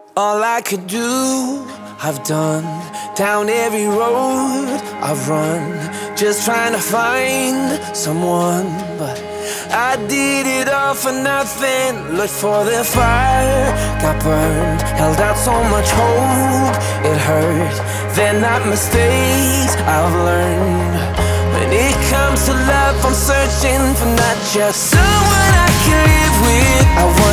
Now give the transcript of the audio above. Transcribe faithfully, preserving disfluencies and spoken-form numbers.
All I could do, I've done. Down every road I've run, just trying to find someone. But I did it all for nothing. Looked for the fire, got burned. Held out so much hope, it hurt. They're not mistakes I've learned. When it comes to love, I'm searching for not just someone I can live with. I want